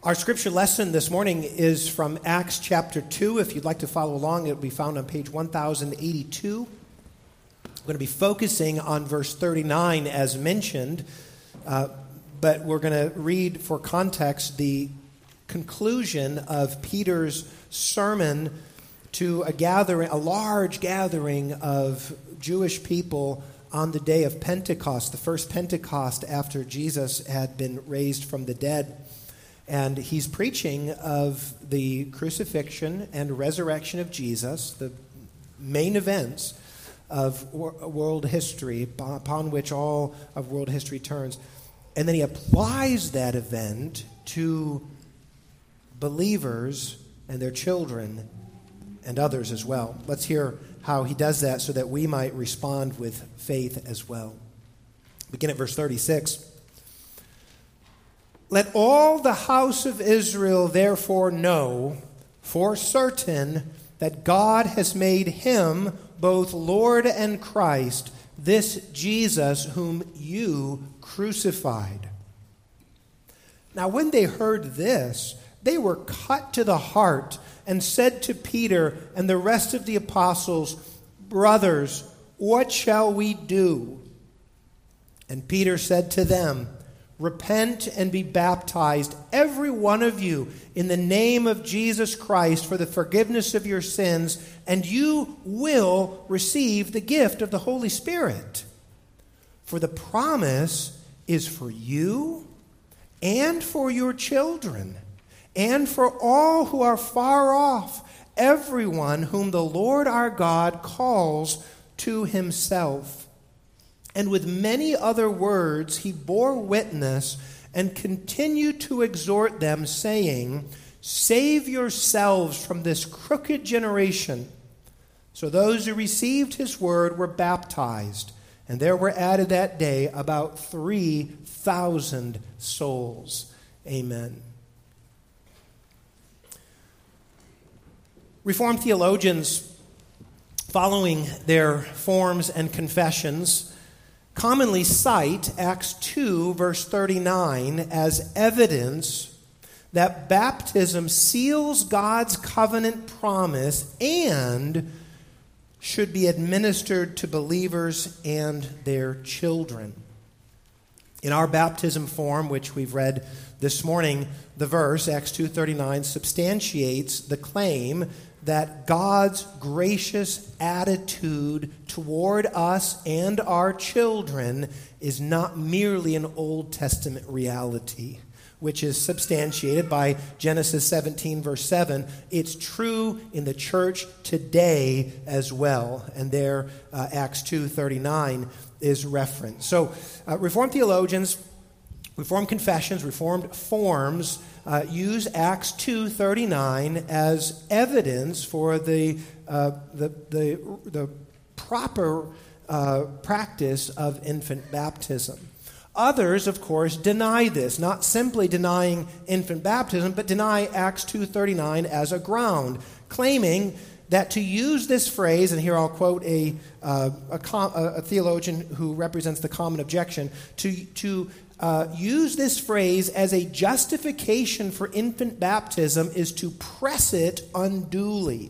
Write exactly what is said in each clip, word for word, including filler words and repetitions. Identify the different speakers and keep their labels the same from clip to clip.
Speaker 1: Our scripture lesson this morning is from Acts chapter two. If you'd like to follow along, it will be found on page one thousand eighty-two. I'm going to be focusing on verse thirty-nine as mentioned, uh, but we're going to read for context the conclusion of Peter's sermon to a gathering, a large gathering of Jewish people on the day of Pentecost, the first Pentecost after Jesus had been raised from the dead. And he's preaching of the crucifixion and resurrection of Jesus, the main events of world history upon which all of world history turns. And then he applies that event to believers and their children and others as well. Let's hear how he does that so that we might respond with faith as well. Begin at verse thirty-six. Let all the house of Israel therefore know for certain that God has made him both Lord and Christ, this Jesus whom you crucified. Now when they heard this, they were cut to the heart and said to Peter and the rest of the apostles, Brothers, what shall we do? And Peter said to them, Repent and be baptized, every one of you, in the name of Jesus Christ for the forgiveness of your sins, and you will receive the gift of the Holy Spirit. For the promise is for you and for your children, and for all who are far off, everyone whom the Lord our God calls to himself. And with many other words he bore witness and continued to exhort them, saying, Save yourselves from this crooked generation. So those who received his word were baptized, and there were added that day about three thousand souls. Amen. Reformed theologians, following their forms and confessions, commonly cite Acts two, verse thirty-nine, as evidence that baptism seals God's covenant promise and should be administered to believers and their children. In our baptism form, which we've read this morning, the verse, Acts two thirty-nine, substantiates the claim that God's gracious attitude toward us and our children is not merely an Old Testament reality, which is substantiated by Genesis seventeen, verse seven. It's true in the church today as well. And there, uh, Acts two thirty-nine is referenced. So, uh, Reformed theologians, Reformed confessions, Reformed forms uh, use Acts two thirty-nine as evidence for the uh, the, the the proper uh, practice of infant baptism. Others, of course, deny this, not simply denying infant baptism, but deny Acts two thirty-nine as a ground, claiming that to use this phrase, and here I'll quote a uh, a, com- a theologian who represents the common objection, to to uh, use this phrase as a justification for infant baptism is to press it unduly.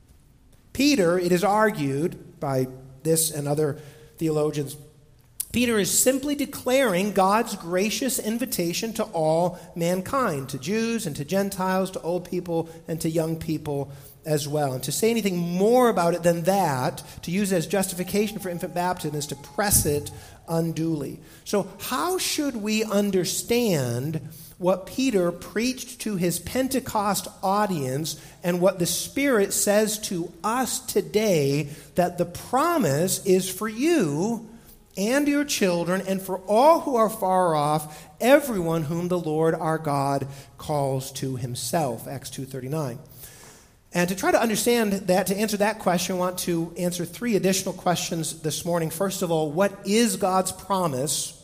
Speaker 1: Peter, it is argued by this and other theologians, Peter is simply declaring God's gracious invitation to all mankind, to Jews and to Gentiles, to old people and to young people as well. And to say anything more about it than that, to use it as justification for infant baptism, is to press it unduly. So how should we understand what Peter preached to his Pentecost audience and what the Spirit says to us today, that the promise is for you and your children, and for all who are far off, everyone whom the Lord our God calls to himself, Acts two thirty-nine. And to try to understand that, to answer that question, I want to answer three additional questions this morning. First of all, what is God's promise?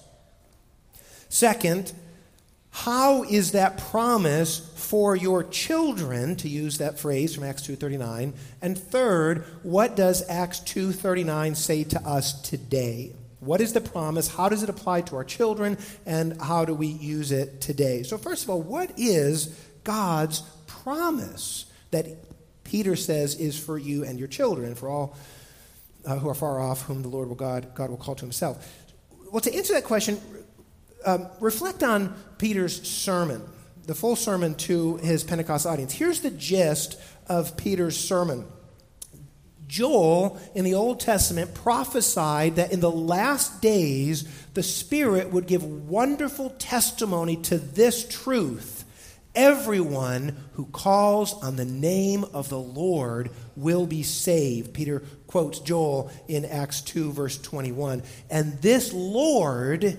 Speaker 1: Second, how is that promise for your children, to use that phrase from Acts two thirty-nine? And third, what does Acts two thirty-nine say to us today? What is the promise? How does it apply to our children? And how do we use it today? So first of all, what is God's promise that Peter says is for you and your children, for all uh, who are far off, whom the Lord will God, God will call to himself? Well, to answer that question, um, reflect on Peter's sermon, the full sermon to his Pentecost audience. Here's the gist of Peter's sermon. Joel, in the Old Testament, prophesied that in the last days, the Spirit would give wonderful testimony to this truth. Everyone who calls on the name of the Lord will be saved. Peter quotes Joel in Acts two, verse twenty-one. And this Lord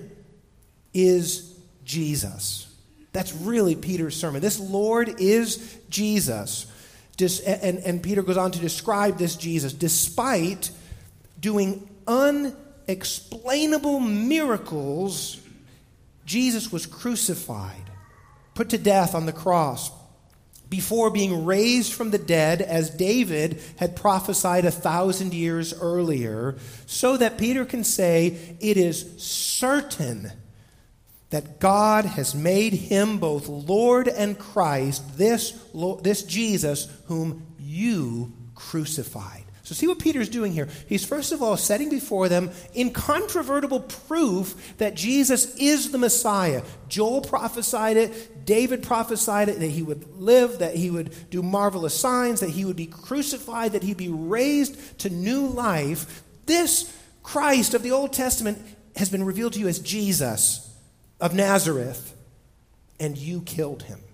Speaker 1: is Jesus. That's really Peter's sermon. This Lord is Jesus. And, and Peter goes on to describe this Jesus. Despite doing unexplainable miracles, Jesus was crucified, put to death on the cross, before being raised from the dead, as David had prophesied a thousand years earlier, so that Peter can say, it is certain that God has made him both Lord and Christ, this, this Jesus whom you crucified. So see what Peter's doing here. He's first of all setting before them incontrovertible proof that Jesus is the Messiah. Joel prophesied it, David prophesied it, that he would live, that he would do marvelous signs, that he would be crucified, that he'd be raised to new life. This Christ of the Old Testament has been revealed to you as Jesus of Nazareth, and you killed him.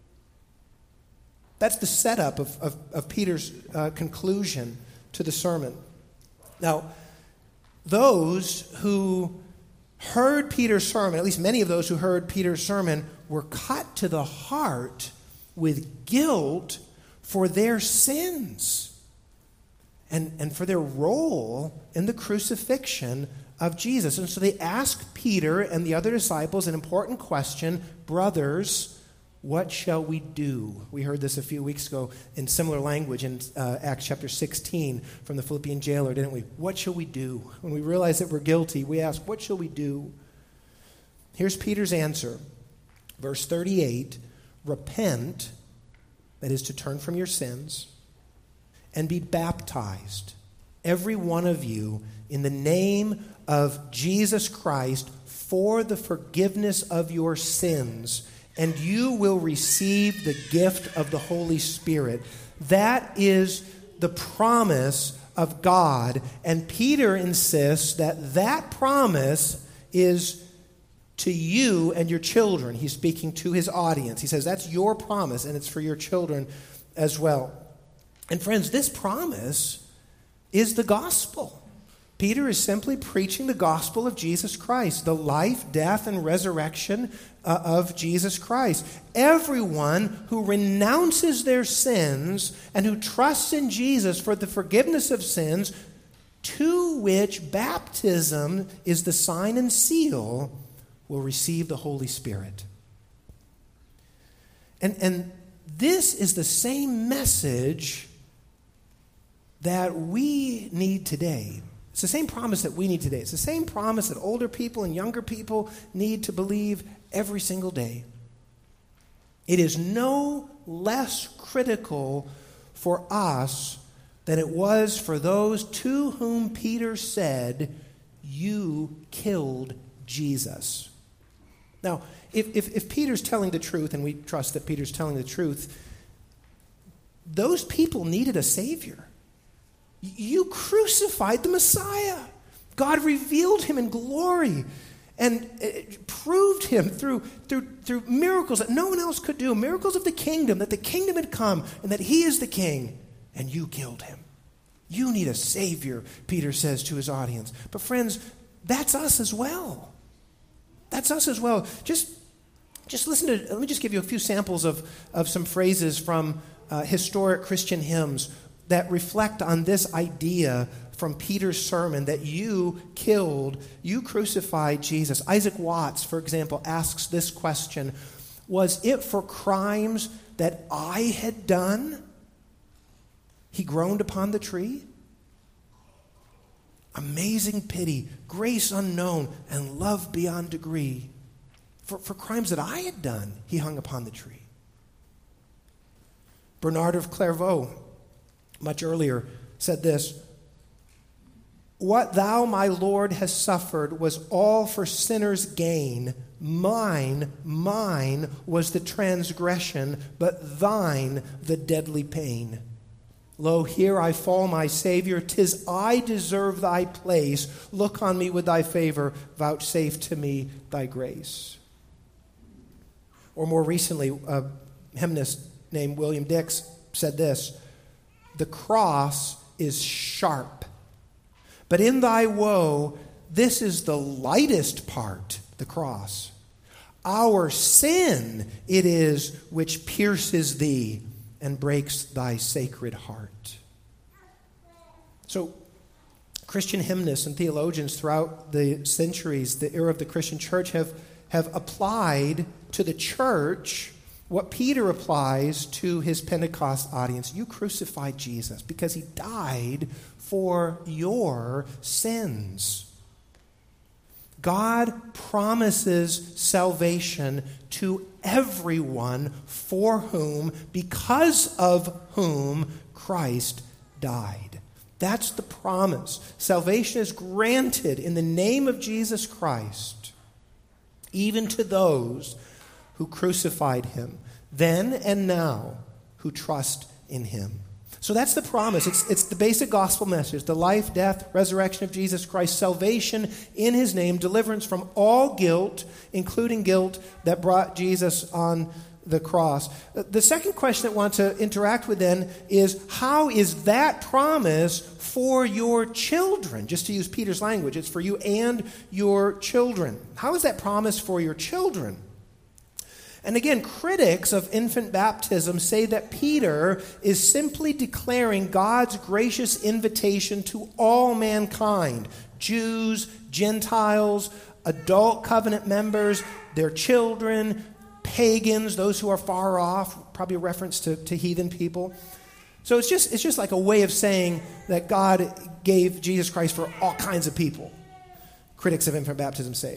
Speaker 1: That's the setup of, of, of Peter's uh, conclusion to the sermon. Now, those who heard Peter's sermon, at least many of those who heard Peter's sermon, were cut to the heart with guilt for their sins and, and for their role in the crucifixion of Jesus. And so they ask Peter and the other disciples an important question: brothers, what shall we do? We heard this a few weeks ago in similar language in uh, Acts chapter sixteen from the Philippian jailer, didn't we? What shall we do? When we realize that we're guilty, we ask, what shall we do? Here's Peter's answer. Verse thirty-eight, repent, that is to turn from your sins, and be baptized, every one of you, in the name of Jesus Christ for the forgiveness of your sins, and you will receive the gift of the Holy Spirit. That is the promise of God. And Peter insists that that promise is to you and your children. He's speaking to his audience. He says that's your promise, and it's for your children as well. And friends, this promise is the gospel. Peter is simply preaching the gospel of Jesus Christ, the life, death, and resurrection uh, of Jesus Christ. Everyone who renounces their sins and who trusts in Jesus for the forgiveness of sins, to which baptism is the sign and seal, will receive the Holy Spirit. And, and this is the same message that we need today. It's the same promise that we need today. It's the same promise that older people and younger people need to believe every single day. It is no less critical for us than it was for those to whom Peter said, you killed Jesus. Now, if, if, if Peter's telling the truth, and we trust that Peter's telling the truth, those people needed a Savior. You crucified the Messiah. God revealed him in glory and proved him through, through, through miracles that no one else could do, miracles of the kingdom, that the kingdom had come and that he is the king, and you killed him. You need a Savior, Peter says to his audience. But friends, that's us as well. That's us as well. Just, just listen to, let me just give you a few samples of, of some phrases from uh, historic Christian hymns that reflect on this idea from Peter's sermon that you killed, you crucified Jesus. Isaac Watts, for example, asks this question: was it for crimes that I had done he groaned upon the tree? amazing pity, grace unknown, and love beyond degree. For, for crimes that I had done, he hung upon the tree. Bernard of Clairvaux, much earlier, said this, "What thou, my Lord, hast suffered was all for sinners' gain. Mine, mine was the transgression, but thine the deadly pain. Lo, here I fall, my Savior. 'Tis I deserve thy place. Look on me with thy favor. Vouchsafe to me thy grace." Or more recently, a hymnist named William Dix said this, "The cross is sharp, but in thy woe, this is the lightest part, the cross. Our sin it is which pierces thee and breaks thy sacred heart." So, Christian hymnists and theologians throughout the centuries, the era of the Christian church, have, have applied to the church what Peter applies to his Pentecost audience. You crucified Jesus because he died for your sins. God promises salvation to everyone for whom, because of whom, Christ died. That's the promise. Salvation is granted in the name of Jesus Christ, even to those who crucified him, then and now, who trust in him. So that's the promise. It's, it's the basic gospel message. The life, death, resurrection of Jesus Christ, salvation in his name, deliverance from all guilt, including guilt that brought Jesus on the cross. The second question I want to interact with then is, how is that promise for your children? Just to use Peter's language, it's for you and your children. How is that promise for your children? And again, critics of infant baptism say that Peter is simply declaring God's gracious invitation to all mankind, Jews, Gentiles, adult covenant members, their children, pagans, those who are far off, probably a reference to, to heathen people. So it's just, it's just like a way of saying that God gave Jesus Christ for all kinds of people, critics of infant baptism say.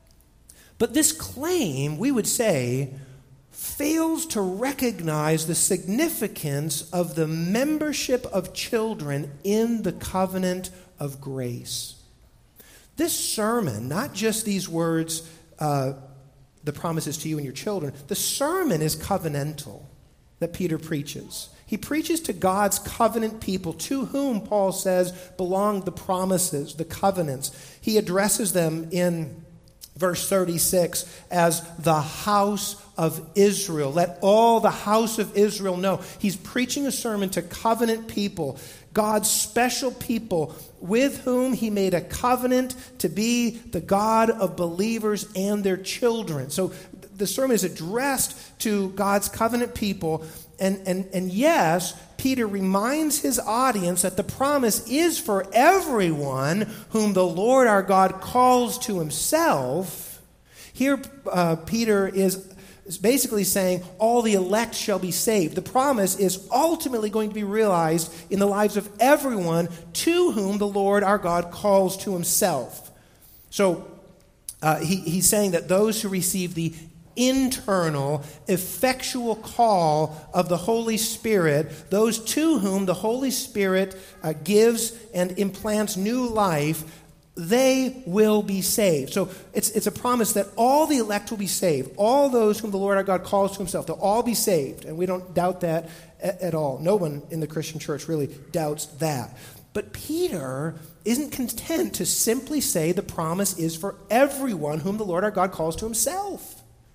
Speaker 1: But this claim, we would say, fails to recognize the significance of the membership of children in the covenant of grace. This sermon, not just these words, uh, the promises to you and your children, the sermon is covenantal that Peter preaches. He preaches to God's covenant people, to whom, Paul says, belong the promises, the covenants. He addresses them in verse thirty-six, as the house of Israel. Let all the house of Israel know. He's preaching a sermon to covenant people, God's special people, with whom he made a covenant to be the God of believers and their children. So the sermon is addressed to God's covenant people. And, and, and yes, Peter reminds his audience that the promise is for everyone whom the Lord our God calls to himself. Here, uh, Peter is, is basically saying all the elect shall be saved. The promise is ultimately going to be realized in the lives of everyone to whom the Lord our God calls to himself. So uh, he, he's saying that those who receive the internal, effectual call of the Holy Spirit, those to whom the Holy Spirit uh, gives and implants new life, they will be saved. So it's, it's a promise that all the elect will be saved. All those whom the Lord our God calls to himself, they'll all be saved. And we don't doubt that at, at all. No one in the Christian church really doubts that. But Peter isn't content to simply say the promise is for everyone whom the Lord our God calls to himself.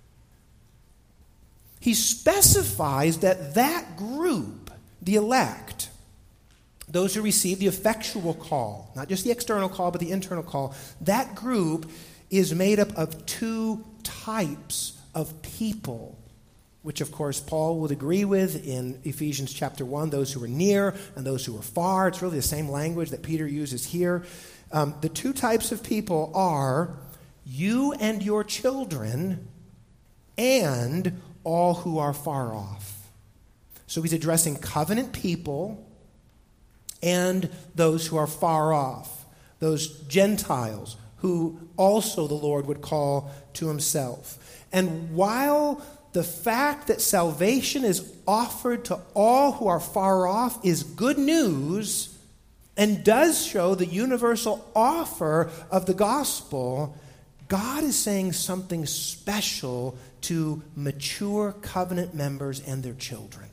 Speaker 1: He specifies that that group, the elect, those who receive the effectual call, not just the external call, but the internal call, that group is made up of two types of people, which, of course, Paul would agree with in Ephesians chapter one, those who are near and those who are far. It's really the same language that Peter uses here. Um, the two types of people are you and your children and all who are far off. So he's addressing covenant people and those who are far off. those Gentiles who also the Lord would call to himself. And while the fact that salvation is offered to all who are far off is good news and does show the universal offer of the gospel, God is saying something special to mature covenant members and their children.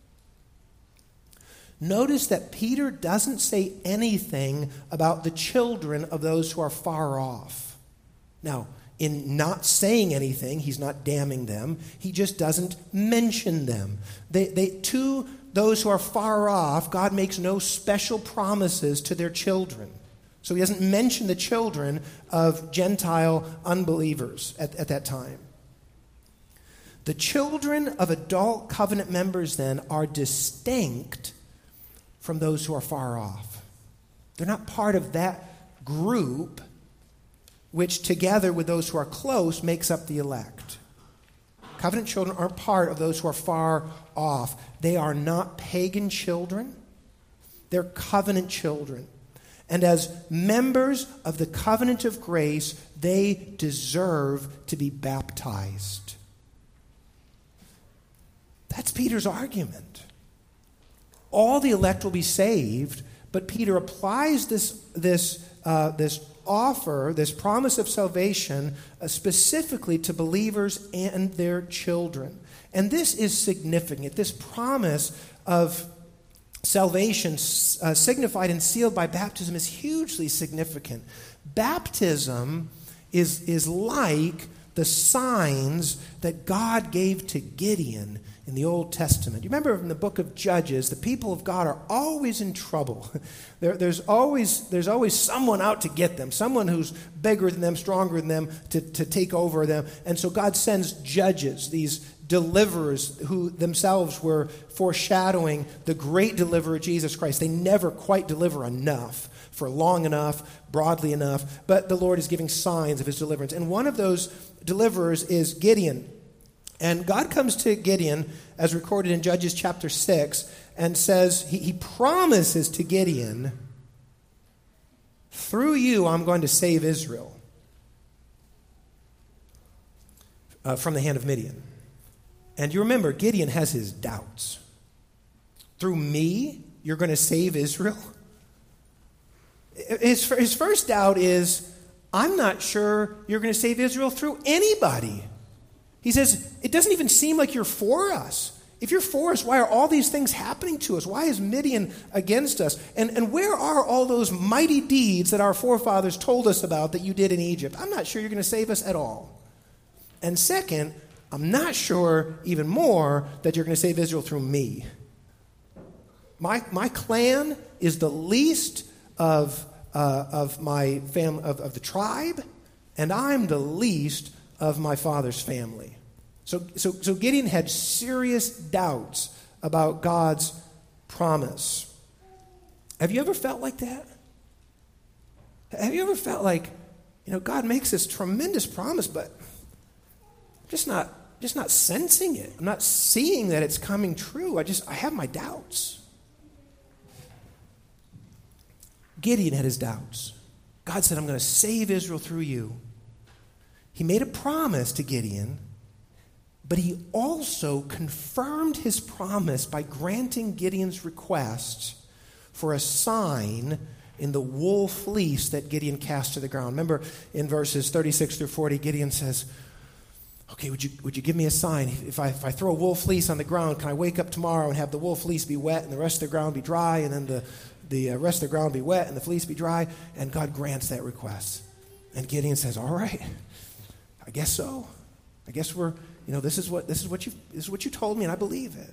Speaker 1: Notice that Peter doesn't say anything about the children of those who are far off. Now, in not saying anything, he's not damning them. He just doesn't mention them. They, they, to those who are far off, God makes no special promises to their children. So he doesn't mention the children of Gentile unbelievers at, at that time. The children of adult covenant members then are distinct from those who are far off. They're not part of that group which together with those who are close makes up the elect. Covenant children aren't part of those who are far off. They are not pagan children. They're covenant children. And as members of the covenant of grace, they deserve to be baptized. That's Peter's argument. All the elect will be saved, but Peter applies this, this, uh, this offer, this promise of salvation, uh, specifically to believers and their children. And this is significant. This promise of salvation uh, signified and sealed by baptism is hugely significant. Baptism is, is like the signs that God gave to Gideon in the Old Testament. You remember in the book of Judges, the people of God are always in trouble. there, there's, always, there's always someone out to get them, someone who's bigger than them, stronger than them, to, to take over them. And so God sends judges, these deliverers who themselves were foreshadowing the great deliverer, Jesus Christ. They never quite deliver enough, for long enough, broadly enough, but the Lord is giving signs of his deliverance. And one of those deliverers is Gideon. And God comes to Gideon, as recorded in Judges chapter six, and says, he, he promises to Gideon, through you I'm going to save Israel uh, from the hand of Midian. And you remember, Gideon has his doubts. Through me, you're going to save Israel? His, his first doubt is, I'm not sure you're going to save Israel through anybody. He says, it doesn't even seem like you're for us. If you're for us, why are all these things happening to us? Why is Midian against us? And, and where are all those mighty deeds that our forefathers told us about that you did in Egypt? I'm not sure you're going to save us at all. And second, I'm not sure even more that you're going to save Israel through me. My, my clan is the least of, uh, of my fam- of, of the tribe, and I'm the least of my father's family. So, so, so Gideon had serious doubts about God's promise. Have you ever felt like that? Have you ever felt like, you know, God makes this tremendous promise, but I'm just not, just not sensing it. I'm not seeing that it's coming true. I just, I have my doubts. Gideon had his doubts. God said, I'm going to save Israel through you. He made a promise to Gideon, but he also confirmed his promise by granting Gideon's request for a sign in the wool fleece that Gideon cast to the ground. Remember in verses thirty-six through forty, Gideon says, okay, would you, would you give me a sign? If I, if I throw a wool fleece on the ground, can I wake up tomorrow and have the wool fleece be wet and the rest of the ground be dry, and then the, the uh, rest of the ground be wet and the fleece be dry? And God grants that request. And Gideon says, all right, I guess so. I guess we're, you know, this is what this is what you this is what you told me, and I believe it.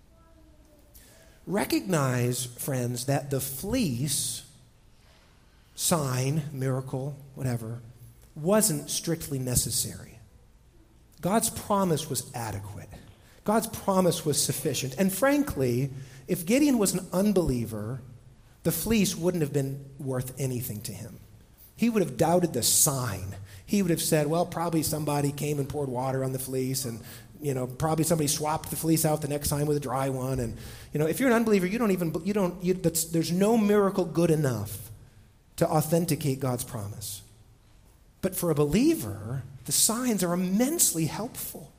Speaker 1: Recognize, friends, that the fleece, sign, miracle, whatever, wasn't strictly necessary. God's promise was adequate. God's promise was sufficient. And frankly, if Gideon was an unbeliever, the fleece wouldn't have been worth anything to him. He would have doubted the sign. He would have said, well, probably somebody came and poured water on the fleece, and, you know, probably somebody swapped the fleece out the next time with a dry one. And, you know, if you're an unbeliever, you don't even, you don't, you, that's, there's no miracle good enough to authenticate God's promise. But for a believer, the signs are immensely helpful.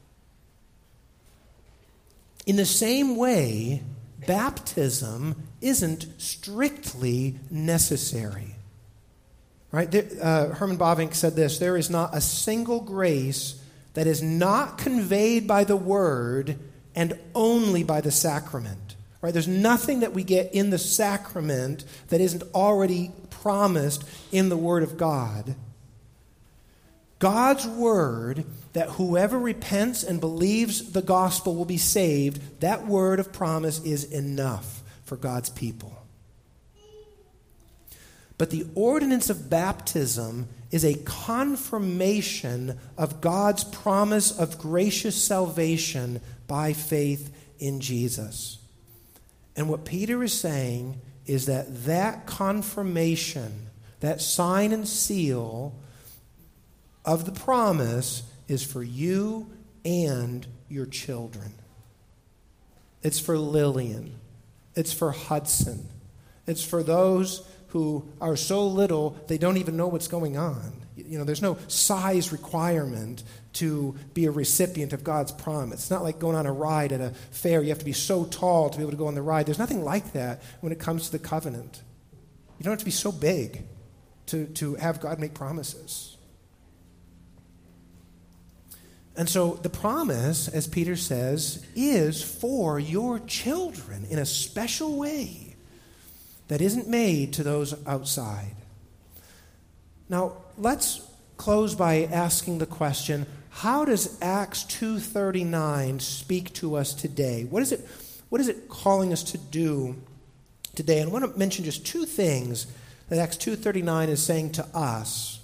Speaker 1: In the same way, baptism isn't strictly necessary. Right? There, uh, Herman Bavinck said this: there is not a single grace that is not conveyed by the word and only by the sacrament. Right? There's nothing that we get in the sacrament that isn't already promised in the Word of God. God's word that whoever repents and believes the gospel will be saved, that word of promise is enough for God's people. But the ordinance of baptism is a confirmation of God's promise of gracious salvation by faith in Jesus. And what Peter is saying is that that confirmation, that sign and seal of the promise is for you and your children. It's for Lillian. It's for Hudson. It's for those who are so little they don't even know what's going on. You know, there's no size requirement to be a recipient of God's promise. It's not like going on a ride at a fair. You have to be so tall to be able to go on the ride. There's nothing like that when it comes to the covenant. You don't have to be so big to, to have God make promises. And so the promise, as Peter says, is for your children in a special way that isn't made to those outside. Now, let's close by asking the question, how does Acts two thirty-nine speak to us today? What is it, what is it calling us to do today? And I want to mention just two things that Acts two thirty-nine is saying to us.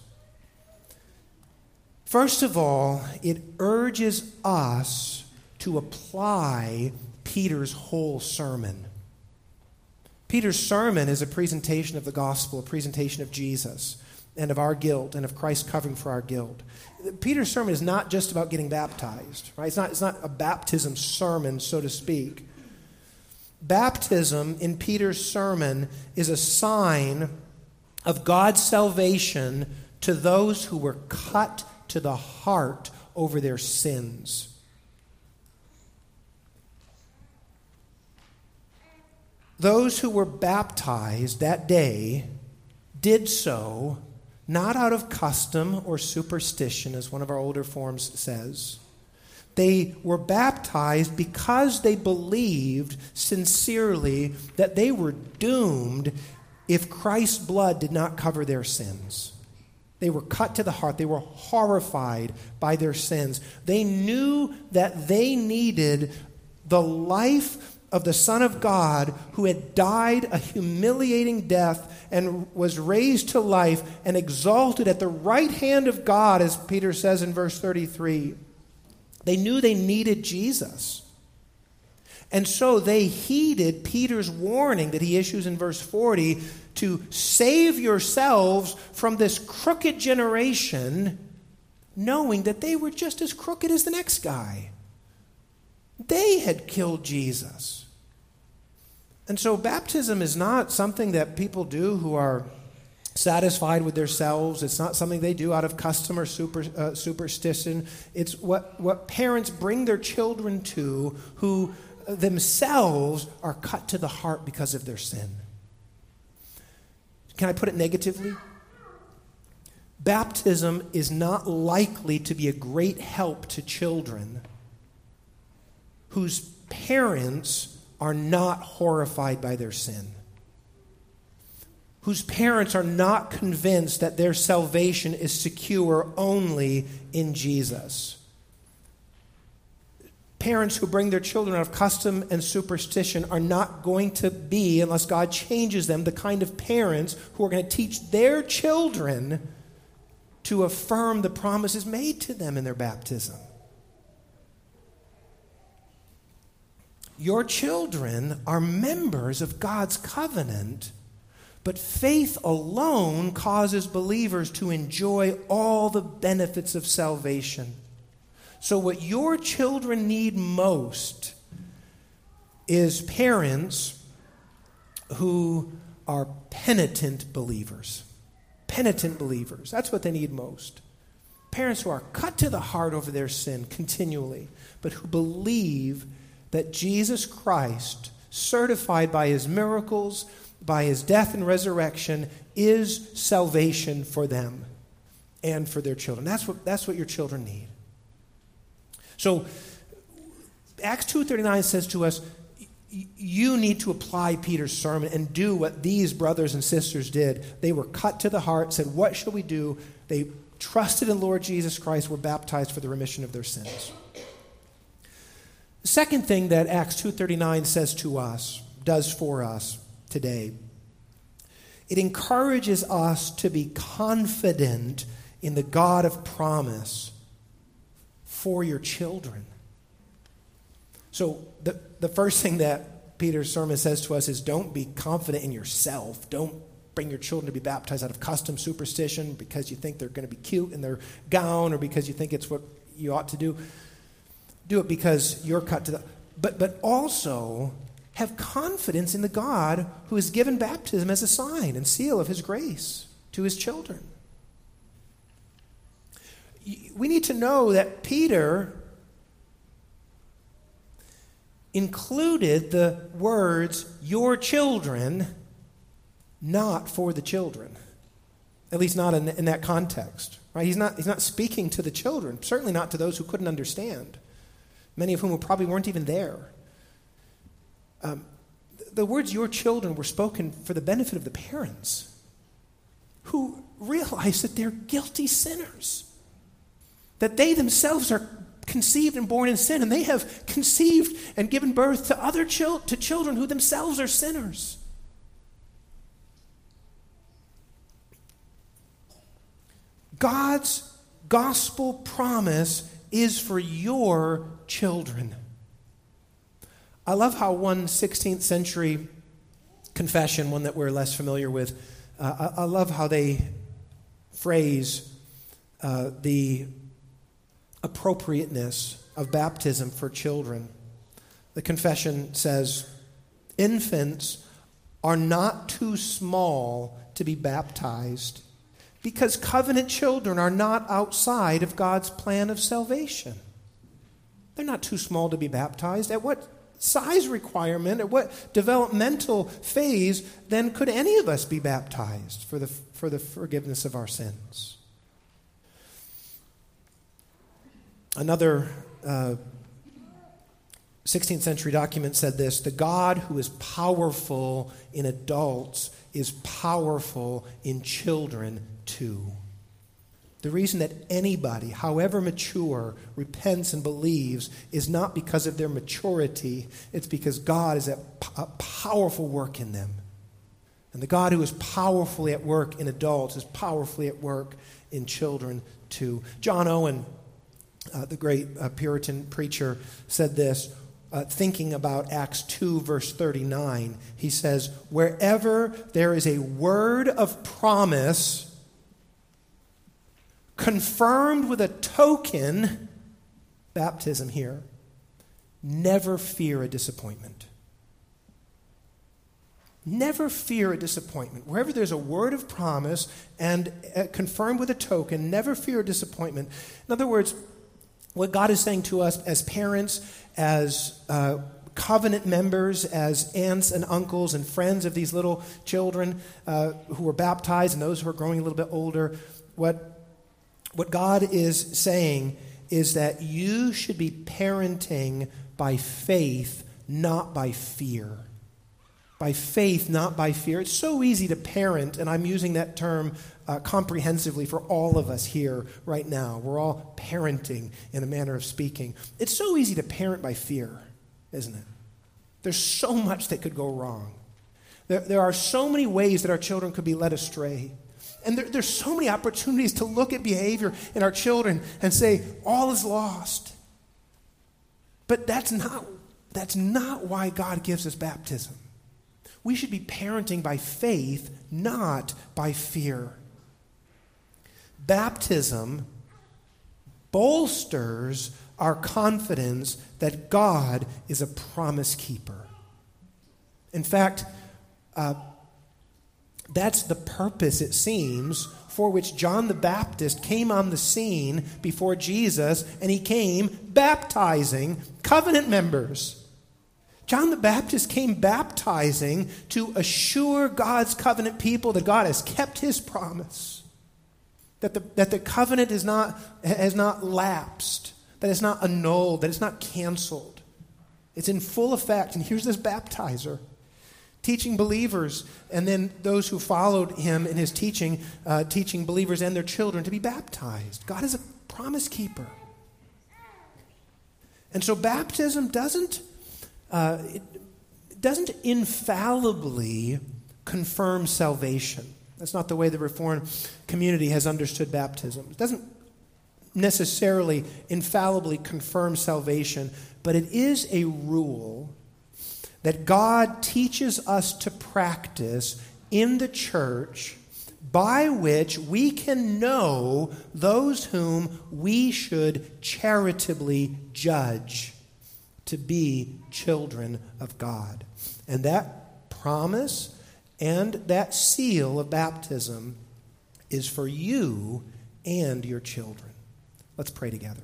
Speaker 1: First of all, it urges us to apply Peter's whole sermon. Peter's sermon is a presentation of the gospel, a presentation of Jesus and of our guilt and of Christ's covering for our guilt. Peter's sermon is not just about getting baptized, right? It's not, it's not a baptism sermon, so to speak. Baptism in Peter's sermon is a sign of God's salvation to those who were cut to the heart over their sins. Those who were baptized that day did so not out of custom or superstition, as one of our older forms says. They were baptized because they believed sincerely that they were doomed if Christ's blood did not cover their sins. They were cut to the heart. They were horrified by their sins. They knew that they needed the life of the Son of God who had died a humiliating death and was raised to life and exalted at the right hand of God, as Peter says in verse thirty-three. They knew they needed Jesus. And so they heeded Peter's warning that he issues in verse forty to save yourselves from this crooked generation, knowing that they were just as crooked as the next guy. They had killed Jesus. And so baptism is not something that people do who are satisfied with themselves. It's not something they do out of custom or super, uh, superstition. It's what, what parents bring their children to who themselves are cut to the heart because of their sin. Can I put it negatively? Baptism is not likely to be a great help to children whose parents are not horrified by their sin, whose parents are not convinced that their salvation is secure only in Jesus. Parents who bring their children out of custom and superstition are not going to be, unless God changes them, the kind of parents who are going to teach their children to affirm the promises made to them in their baptism. Your children are members of God's covenant, but faith alone causes believers to enjoy all the benefits of salvation. So what your children need most is parents who are penitent believers. penitent believers. That's what they need most. Parents who are cut to the heart over their sin continually, but who believe that Jesus Christ, certified by his miracles, by his death and resurrection, is salvation for them and for their children. That's what, that's what your children need. So Acts two thirty-nine says to us, you need to apply Peter's sermon and do what these brothers and sisters did. They were cut to the heart, said, what shall we do? They trusted in Lord Jesus Christ, were baptized for the remission of their sins. The second thing that Acts two thirty-nine says to us, does for us today, it encourages us to be confident in the God of promise for your children. So the, the first thing that Peter's sermon says to us is don't be confident in yourself. Don't bring your children to be baptized out of custom superstition because you think they're going to be cute in their gown or because you think it's what you ought to do. Do it because you're cut to the... But, but also have confidence in the God who has given baptism as a sign and seal of his grace to his children. We need to know that Peter included the words, your children, not for the children. At least not in, in that context. Right? He's not, he's not speaking to the children, certainly not to those who couldn't understand, many of whom probably weren't even there. Um, the words, your children, were spoken for the benefit of the parents who realize that they're guilty sinners, that they themselves are conceived and born in sin, and they have conceived and given birth to other chil- to children who themselves are sinners. God's gospel promise is for your children. I love how one sixteenth century confession, one that we're less familiar with, uh, I, I love how they phrase uh, the appropriateness of baptism for children. The confession says, infants are not too small to be baptized because covenant children are not outside of God's plan of salvation. They're not too small to be baptized. At what size requirement, at what developmental phase, then could any of us be baptized for the, for the forgiveness of our sins? Another uh, sixteenth century document said this: the God who is powerful in adults is powerful in children too. The reason that anybody, however mature, repents and believes is not because of their maturity. It's because God is at a powerful work in them. And the God who is powerfully at work in adults is powerfully at work in children too. John Owen, uh, the great uh, Puritan preacher, said this, uh, thinking about Acts two, verse thirty-nine. He says, wherever there is a word of promise confirmed with a token, baptism here, never fear a disappointment. Never fear a disappointment. Wherever there's a word of promise and uh, confirmed with a token, never fear a disappointment. In other words, what God is saying to us as parents, as uh, covenant members, as aunts and uncles and friends of these little children uh, who were baptized and those who are growing a little bit older, what What God is saying is that you should be parenting by faith, not by fear. By faith, not by fear. It's so easy to parent, and I'm using that term uh, comprehensively for all of us here right now. We're all parenting in a manner of speaking. It's so easy to parent by fear, isn't it? There's so much that could go wrong. There, there are so many ways that our children could be led astray. And there, there's so many opportunities to look at behavior in our children and say, all is lost. But that's not, that's not why God gives us baptism. We should be parenting by faith, not by fear. Baptism bolsters our confidence that God is a promise keeper. In fact, uh, that's the purpose, it seems, for which John the Baptist came on the scene before Jesus, and he came baptizing covenant members. John the Baptist came baptizing to assure God's covenant people that God has kept his promise, that the, that the covenant is not, has not lapsed, that it's not annulled, that it's not canceled. It's in full effect. And here's this baptizer teaching believers, and then those who followed him in his teaching, uh, teaching believers and their children to be baptized. God is a promise keeper. And so baptism doesn't, uh, it doesn't infallibly confirm salvation. That's not the way the Reformed community has understood baptism. It doesn't necessarily infallibly confirm salvation, but it is a rule that God teaches us to practice in the church by which we can know those whom we should charitably judge to be children of God. And that promise and that seal of baptism is for you and your children. Let's pray together.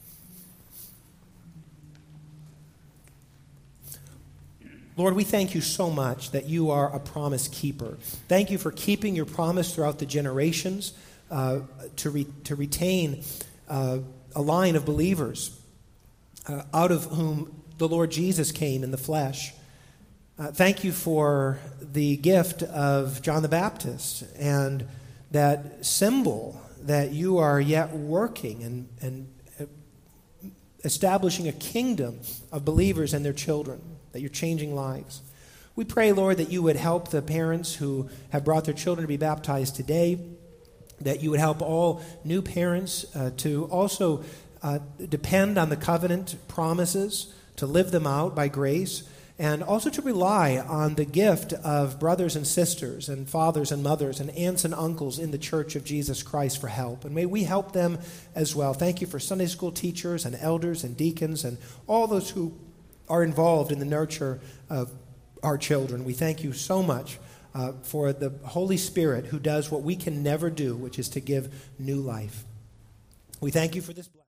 Speaker 1: Lord, we thank you so much that you are a promise keeper. Thank you for keeping your promise throughout the generations uh, to, re- to retain uh, a line of believers uh, out of whom the Lord Jesus came in the flesh. Uh, thank you for the gift of John the Baptist and that symbol that you are yet working and, and establishing a kingdom of believers and their children, that you're changing lives. We pray, Lord, that you would help the parents who have brought their children to be baptized today, that you would help all new parents uh, to also uh, depend on the covenant promises, to live them out by grace, and also to rely on the gift of brothers and sisters and fathers and mothers and aunts and uncles in the Church of Jesus Christ for help. And may we help them as well. Thank you for Sunday school teachers and elders and deacons and all those who are involved in the nurture of our children. We thank you so much uh, for the Holy Spirit who does what we can never do, which is to give new life. We thank you for this blessing.